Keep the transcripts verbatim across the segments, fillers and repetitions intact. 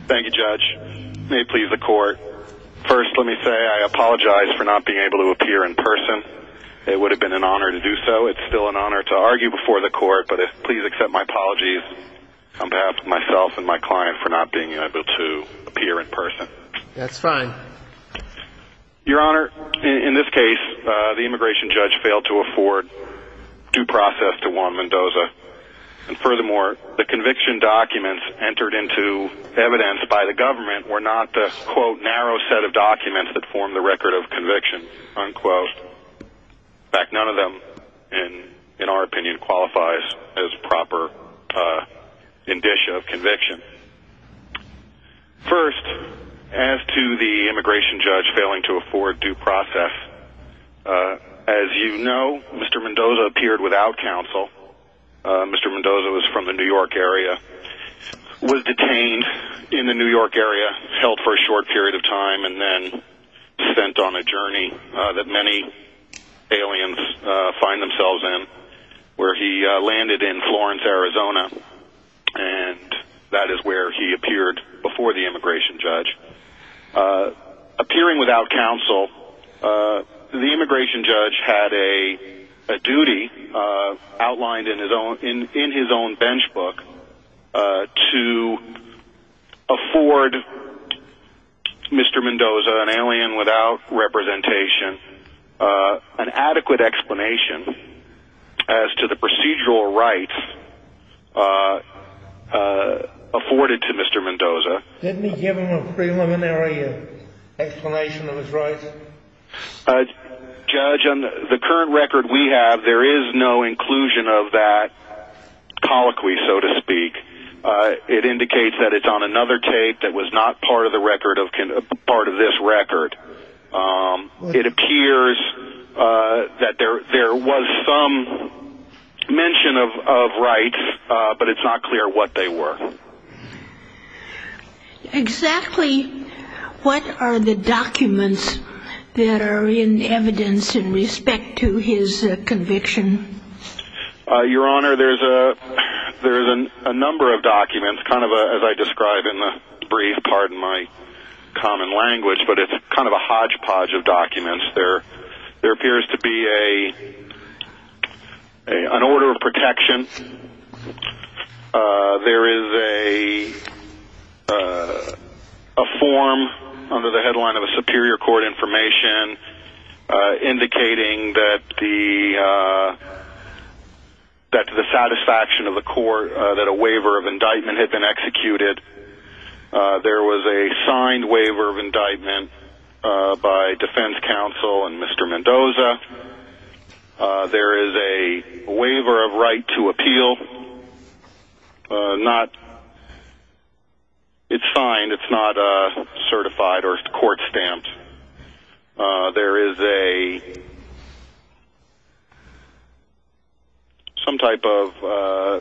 Thank you, Judge. May it please the court. First, let me say I apologize for not being able to appear in person. It would have been an honor to do so. It's still an honor to argue before the court, but if, please accept my apologies on behalf of myself and my client for not being able to appear in person. That's fine. Your Honor, in, in this case, uh, the immigration judge failed to afford due process to Juan Mendoza. And furthermore, the conviction documents entered into evidence by the government were not the, quote, narrow set of documents that form the record of conviction, unquote. In fact, none of them, in, in our opinion, qualifies as proper uh, indicia of conviction. First, as to the immigration judge failing to afford due process, uh, as you know, Mister Mendoza appeared without counsel. Uh, Mister Mendoza was from the New York area, was detained in the New York area, held for a short period of time, and then sent on a journey uh, that many aliens uh, find themselves in, where he uh, landed in Florence, Arizona, and that is where he appeared before the immigration judge. Uh, appearing without counsel, uh, the immigration judge had a a duty uh, outlined in his own in, in his own bench book uh, to afford Mister Mendoza, an alien without representation, uh, an adequate explanation as to the procedural rights uh, uh, afforded to Mister Mendoza. Didn't he give him a preliminary uh, explanation of his rights? Uh, Judge, on the, the current record we have, there is no inclusion of that colloquy, so to speak. Uh, it indicates that it's on another tape that was not part of the record of part of this record. Um, it appears uh, that there there was some mention of of rights, uh, but it's not clear what they were. Exactly what are the documents that are in evidence in respect to his uh, conviction? Uh, Your Honor, there's a there's a, a number of documents, kind of a, as I describe in the brief, pardon my common language, but it's kind of a hodgepodge of documents. There there appears to be a, a an order of protection. Uh, there is a uh, a form under the headline of a Superior Court information uh, indicating that the uh, that to the satisfaction of the court uh, that a waiver of indictment had been executed. Uh, there was a signed waiver of indictment uh, by defense counsel and Mister Mendoza. Uh, there is a waiver of right to appeal. Uh, not It's signed. It's not uh, certified or court stamped. Uh, there is a some type of uh,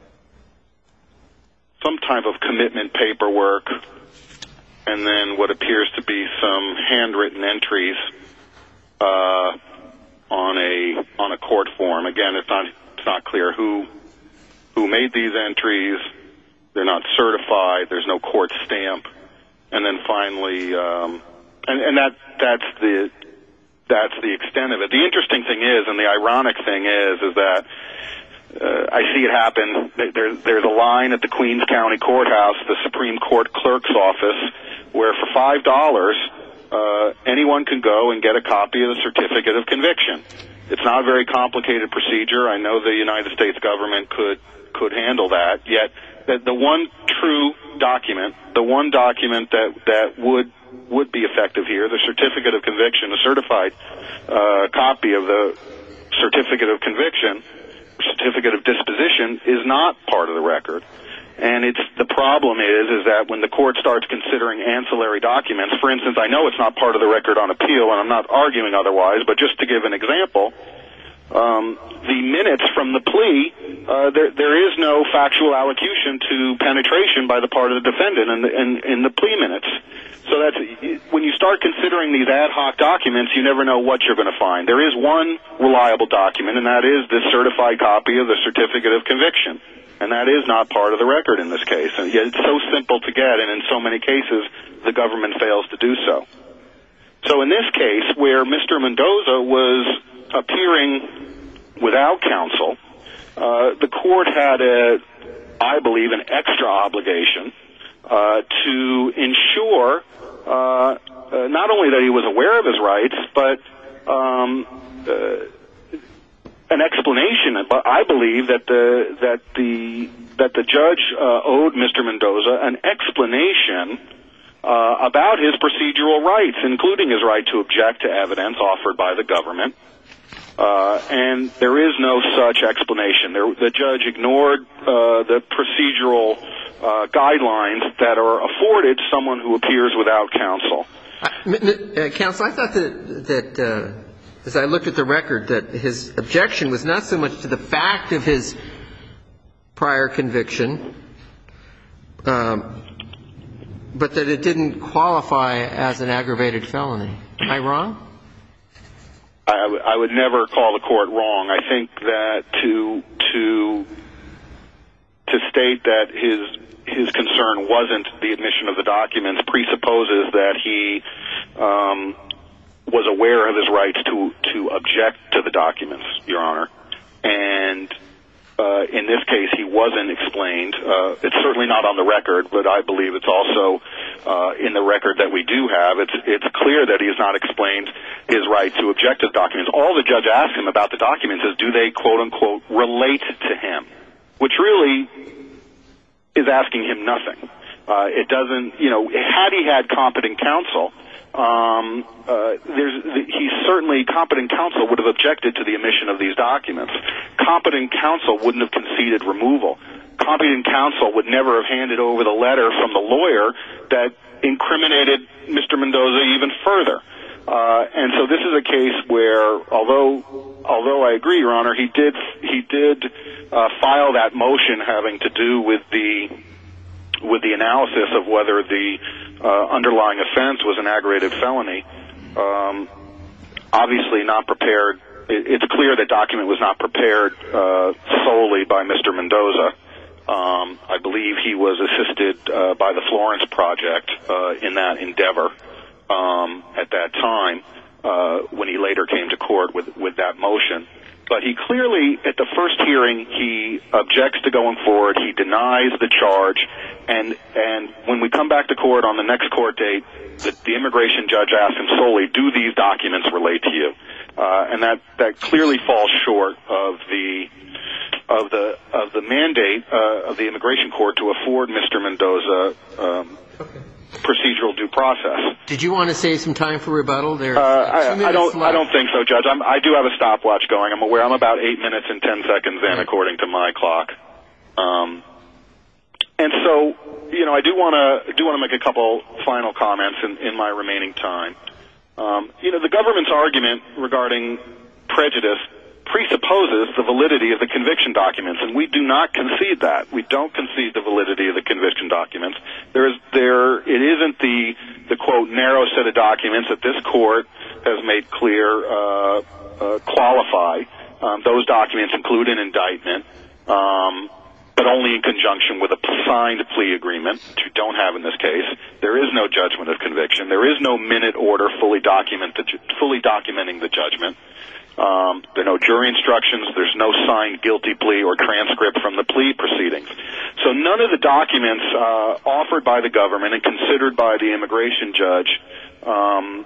some type of commitment paperwork, and then what appears to be some handwritten entries uh, on a on a court form. Again, it's not it's not clear who who made these entries. They're not certified. There's no court stamp. And then finally, um, and, and that that's the that's the extent of it. The interesting thing is, and the ironic thing is, is that uh, I see it happen. There, there's a line at the Queens County Courthouse, the Supreme Court Clerk's office, where for five dollars, uh, anyone can go and get a copy of the certificate of conviction. It's not a very complicated procedure. I know the United States government could could handle that. Yet the, the one true document, the one document that that would would be effective here, the certificate of conviction, a certified uh, copy of the certificate of conviction, certificate of disposition, is not part of the record. And it's the problem is is that when the court starts considering ancillary documents, for instance, I know it's not part of the record on appeal, and I'm not arguing otherwise, but just to give an example, um, the minutes from the plea, uh, there, there is no factual allocution to penetration by the part of the defendant in the, in, in the plea minutes. So that's, when you start considering these ad hoc documents, you never know what you're going to find. There is one reliable document, and that is this certified copy of the certificate of conviction. And that is not part of the record in this case. And yet it's so simple to get, and in so many cases, the government fails to do so. So in this case, where Mister Mendoza was appearing without counsel, uh, the court had, a, I believe, an extra obligation uh, to ensure uh, uh, not only that he was aware of his rights, but um, uh, an explanation. But I believe that the that the that the judge uh, owed Mister Mendoza an explanation uh, about his procedural rights, including his right to object to evidence offered by the government. Uh, and there is no such explanation. There, the judge ignored uh, the procedural uh, guidelines that are afforded someone who appears without counsel. Uh, counsel, I thought that, that uh, as I looked at the record, that his objection was not so much to the fact of his prior conviction, um, but that it didn't qualify as an aggravated felony. Am I wrong? I, w- I would never call the court wrong. I think that to to to state that his his concern wasn't the admission of the documents presupposes that he um, was aware of his rights to to object to the documents, Your Honor. And uh, in this case, he wasn't explained. Uh, it's certainly not on the record, but I believe it's also uh, in the record that we do have. It's it's clear that he has not explained his right to object to the documents. All the judge asked him about the documents is, do they, quote unquote, relate to him? Which really is asking him nothing. Uh, it doesn't, you know, had he had competent counsel, um, uh, there's, he certainly, competent counsel would have objected to the omission of these documents. Competent counsel wouldn't have conceded removal. Competent counsel would never have handed over the letter from the lawyer that incriminated Mister Mendoza even further. Uh, and so this is a case where, although although I agree, Your Honor, he did he did uh, file that motion having to do with the with the analysis of whether the uh, underlying offense was an aggravated felony. Um, obviously, not prepared. It, it's clear that document was not prepared uh, solely by Mister Mendoza. Um, I believe he was assisted uh, by the Florence Project uh, in that endeavor. Um, at that time, uh, when he later came to court with, with that motion. But he clearly, at the first hearing, he objects to going forward. He denies the charge. And, and when we come back to court on the next court date, the, the immigration judge asks him solely, do these documents relate to you? Uh, and that, that clearly falls short of the, of the, of the mandate, uh, of the immigration court to afford Mister Mendoza, um, okay. procedural due process. Did you want to save some time for rebuttal? There, uh, I, I don't. Left. I don't think so, Judge. I'm, I do have a stopwatch going. I'm aware. I'm about eight minutes and ten seconds in, right, according to my clock. Um, and so, you know, I do want to do want to make a couple final comments in, in my remaining time. Um, you know, the government's argument regarding prejudice presupposes the validity of the conviction documents, and we do not concede that. We don't concede the validity of the conviction documents. There is, there, it isn't the, the quote, narrow set of documents that this court has made clear, uh, uh, qualify. Um, those documents include an indictment, um, but only in conjunction with a signed plea agreement, which we don't have in this case. There is no judgment of conviction. There is no minute order fully documented, fully documenting the judgment. Um, there are no jury instructions. There's no signed guilty plea or transcript from the plea proceedings. So none of the documents uh, offered by the government and considered by the immigration judge um,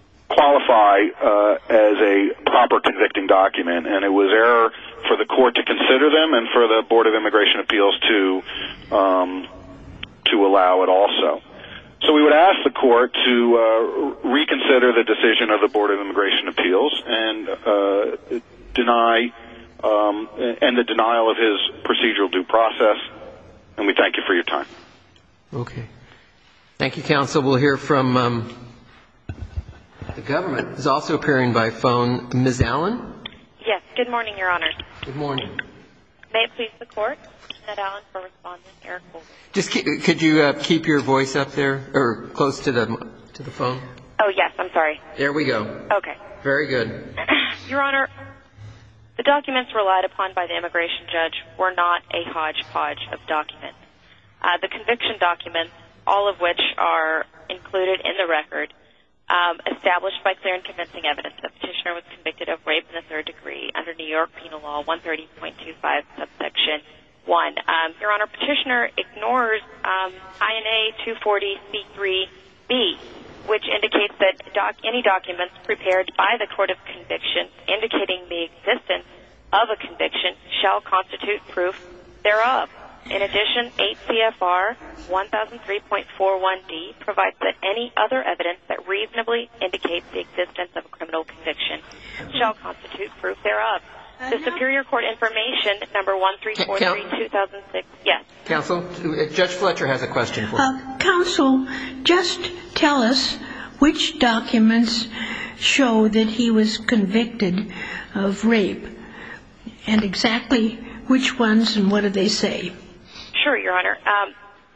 qualify uh, as a proper convicting document, and it was error for the court to consider them and for the Board of Immigration Appeals to um, to allow it also. So we would ask the court to uh, reconsider the decision of the Board of Immigration Appeals and uh, deny um, and the denial of his procedural due process. And we thank you for your time. Okay. Thank you, counsel. We'll hear from um, the government. Is also appearing by phone. Miz Allen? Yes, Good morning, Your Honor. Good morning. May it please the Court, Ned Allen for Respondent Eric Holder. Just keep, could you uh, keep your voice up there, or close to the to the phone? Oh, yes, I'm sorry. There we go. Okay. Very good. Your Honor, the documents relied upon by the immigration judge were not a hodgepodge of documents. Uh, the conviction documents, all of which are included in the record, um, established by clear and convincing evidence that petitioner was convicted of rape in the third degree under New York Penal Law one thirty point two five, subsection one. Um, Your Honor, petitioner ignores um, I N A two forty C three B, which indicates that doc- any documents prepared by the court of conviction indicating the existence of a conviction shall constitute proof thereof. In addition, eight C F R one thousand three point four one D provides that any other evidence that reasonably indicates the existence of a criminal conviction shall constitute proof thereof. The Superior Court Information, number one three four three, two thousand six. Yes. Counsel, Judge Fletcher has a question for you. Uh, counsel, just tell us which documents show that he was convicted of rape, and exactly which ones and what do they say? Sure, Your Honor. Um,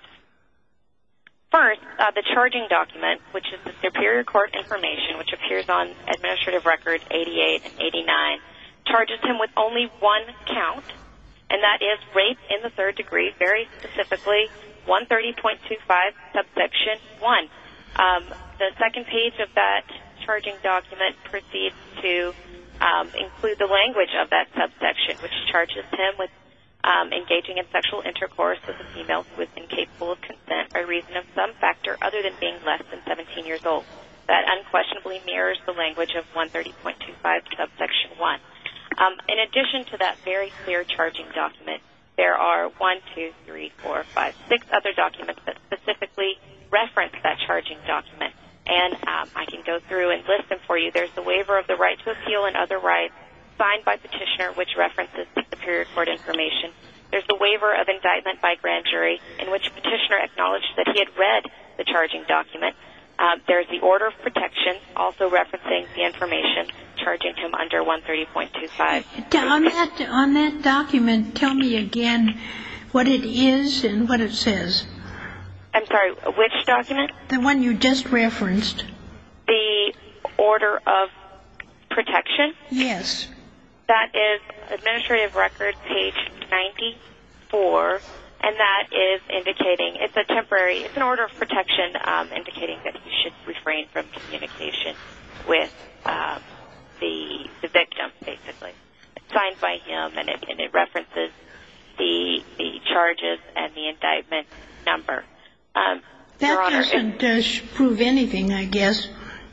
first, uh, the charging document, which is the Superior Court Information, which appears on Administrative Records eighty-eight and eighty-nine, charges him with only one count, and that is rape in the third degree, very specifically one thirty point two five, subsection one. Um, the second page of that charging document proceeds to um, include the language of that subsection, which charges him with um, engaging in sexual intercourse with a female who is incapable of consent by reason of some factor other than being less than seventeen years old. That unquestionably mirrors the language of one thirty point two five, subsection one. Um, in addition to that very clear charging document, there are one, two, three, four, five, six other documents that specifically reference that charging document. And um, I can go through and list them for you. There's the waiver of the right to appeal and other rights signed by petitioner, which references the Superior Court Information. There's the waiver of indictment by grand jury, in which petitioner acknowledged that he had read the charging document. Um, there's the order of protection, also referencing the information, charging him under one thirty point two five. On that, on that document, tell me again what it is and what it says. I'm sorry, which document? The one you just referenced. The order of protection? Yes. That is Administrative Record, page ninety-four, and that is indicating, it's a temporary, it's an order of protection um, indicating that he should refrain from communication with um, the the victim, basically. It's signed by him, and it, and it references the the charges and the indictment number. Um, that Your Honor, doesn't if, uh, prove anything, I guess.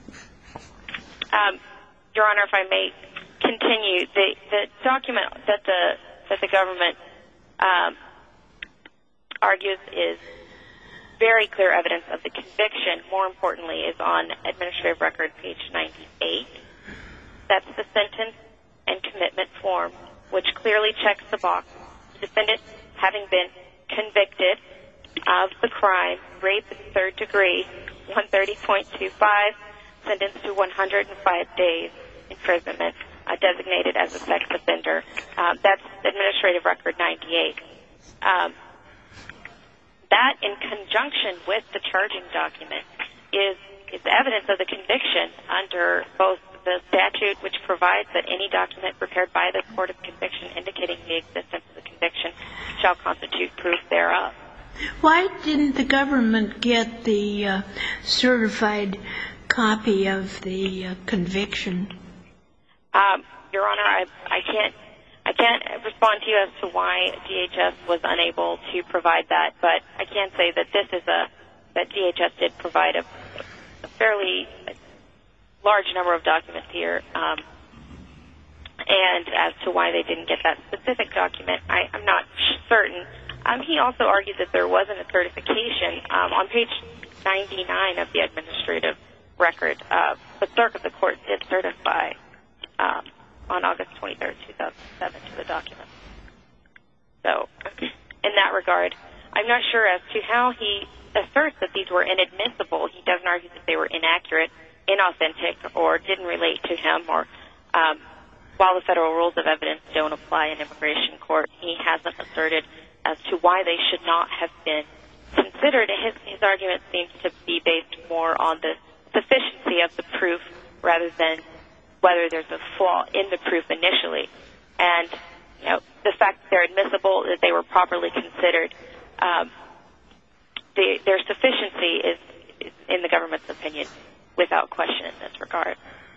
Um, Your Honor, if I may continue, the, the document that the that the government um, argues is very clear evidence of the conviction. More importantly, is on Administrative Record, page ninety-eight. That's the sentence and commitment form, which clearly checks the box. The defendant, having been convicted of the crime, rape in third degree, one thirty point two five, sentenced to one hundred five days imprisonment, uh, designated as a sex offender. Um, that's Administrative Record ninety-eight. Um, that, in conjunction with the charging document, is is evidence of the conviction under both the statute, which provides that any document prepared by the court of conviction indicating the existence of the conviction shall constitute proof thereof. Why didn't the government get the uh, certified copy of the uh, conviction? Um, Your Honor, I, I can't I can't respond to you as to why D H S was unable to provide that, but I can say that this is a that D H S did provide a, a fairly large number of documents here, um, and as to why they didn't get that specific document, I, I'm not certain. Um, he also argued that there wasn't a certification. Um, on page ninety-nine of the administrative record, uh, the clerk of the court did certify um, on August twenty-third, two thousand seven to the document. So in that regard, I'm not sure as to how he asserts that these were inadmissible. He doesn't argue that they were inaccurate, inauthentic, or didn't relate to him, or um, while the federal rules of evidence don't apply in immigration court, he hasn't asserted as to why they should not have been considered. His, his argument seems to be based more on the sufficiency of the proof rather than whether there's a flaw in the proof initially. And, you know, the fact that they're admissible, that they were properly considered, um, the, their sufficiency is, is, in the government's opinion, without question in this regard.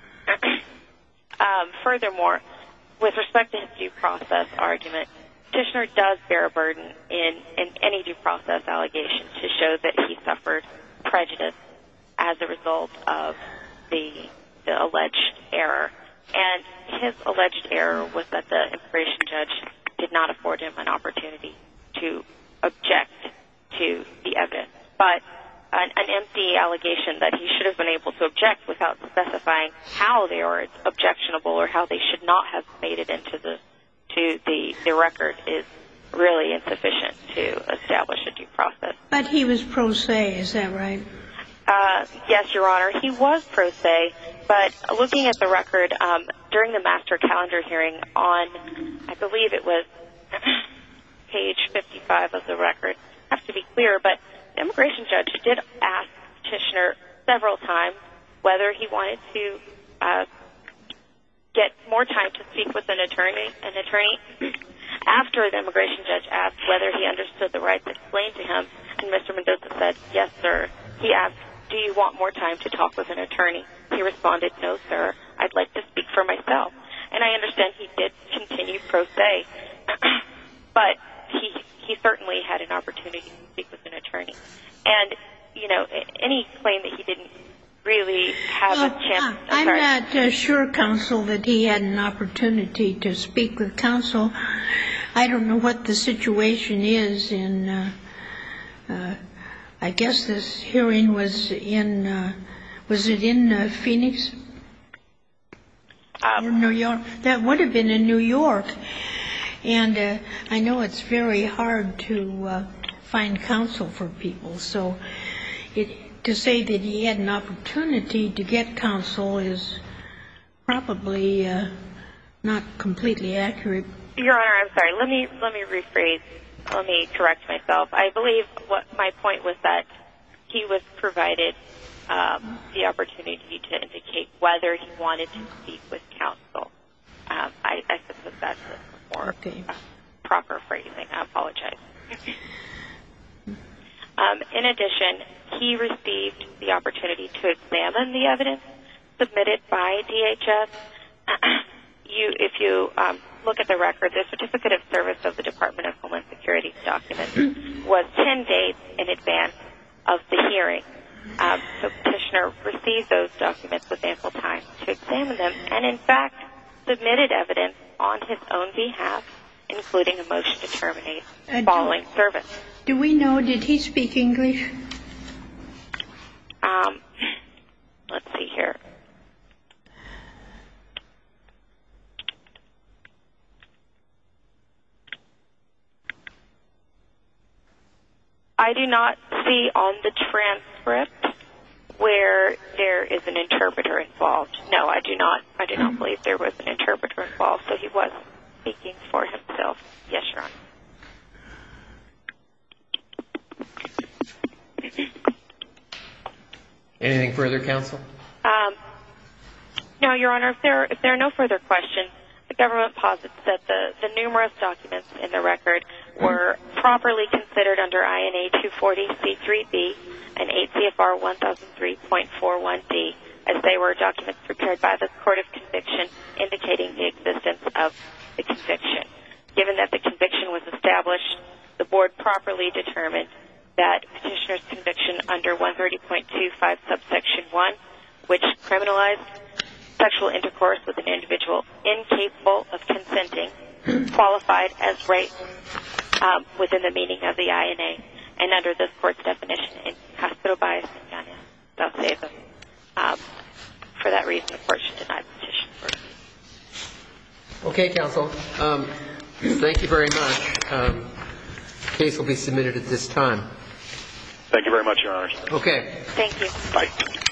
um, furthermore, with respect to his due process argument, petitioner does bear a burden in, in any due process allegation to show that he suffered prejudice as a result of the, the alleged error. And his alleged error was that the immigration judge did not afford him an opportunity to object to the evidence. But an, an empty allegation that he should have been able to object without specifying how they were objectionable or how they should not have made it into the to the, the record is really insufficient to establish a due process. But he was pro se, is that right? Uh, yes, Your Honor. He was pro se, but looking at the record, um, during the master calendar hearing on, I believe it was page fifty-five of the record, I have to be clear, but the immigration judge did ask petitioner several times whether he wanted to uh, get more time to speak with an attorney. An attorney, after the immigration judge asked whether he understood the rights explained to him, and Mister Mendoza said, "Yes, sir." He asked, "Do you want more time to talk with an attorney?" He responded, "No, sir. I'd like to speak for myself." And I understand he did continue pro se, but he he certainly had an opportunity to speak with an attorney. And, you know, any claim that he didn't really have well, a chance. I'm, I'm not uh, sure, counsel, that he had an opportunity to speak with counsel. I don't know what the situation is in, uh, uh, I guess this hearing was in, uh, was it in uh, Phoenix? Um, or New York? That would have been in New York. And uh, I know it's very hard to uh, find counsel for people. So it, to say that he had an opportunity to get counsel is probably uh, not completely accurate. Your Honor, I'm sorry. Let me let me rephrase. Let me correct myself. I believe what my point was that he was provided um, the opportunity to indicate whether he wanted to speak with counsel. Um, I, I suppose that's a more okay. uh, proper phrasing. I apologize. um, in addition, he received the opportunity to examine the evidence submitted by D H S. you, if you um, look at the record, the Certificate of Service of the Department of Homeland Security's document was ten days in advance of the hearing. Um, so petitioner received those documents with ample time to examine them and, in fact, submitted evidence on his own behalf, including a motion to terminate uh, following do, service. Do we know, did he speak English? Um, let's see here. I do not see on the transcript where there is an interpreter involved. No, I do not. I do not believe there was an interpreter involved, so he was speaking for himself. Yes, Your Honor. Anything further, counsel? Um, no, Your Honor. If there if there are no further questions, the government posits that the, the numerous documents in the record were properly considered under I N A two forty C three B and eight C F R one thousand three point four one D, as they were documents prepared by the Court of Conviction indicating the existence of the conviction. Given that the conviction was established, the Board properly determined that petitioner's conviction under one thirty point two five subsection one, which criminalized sexual intercourse with an individual incapable of consenting, qualified as rape um, within the meaning of the I N A, and under this Court's definition in Castro Bias and Yanis Salcedo. Um, for that reason, the Court should deny the petition for review. Okay, counsel. Um, thank you very much. Um, the case will be submitted at this time. Thank you very much, Your Honors. Okay. Thank you. Bye.